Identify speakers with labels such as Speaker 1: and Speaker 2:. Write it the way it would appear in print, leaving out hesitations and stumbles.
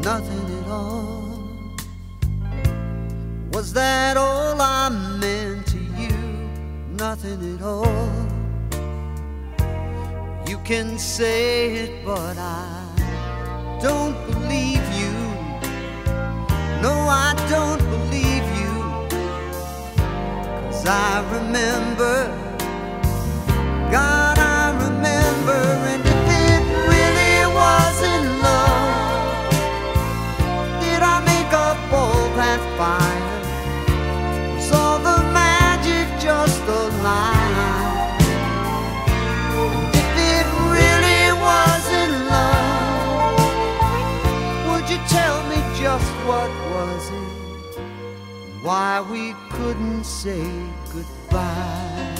Speaker 1: nothing at all. Was that all I meant to you? Nothing at all. You can say it, but I don't believe you. No, I don't believe you. 'Cause I remember, God, I remember. And if it really wasn't love, did I make up all that fire? Was all the magic just a lie? And if it really wasn't love, would you tell me just what was it? Why we couldn't say goodbye?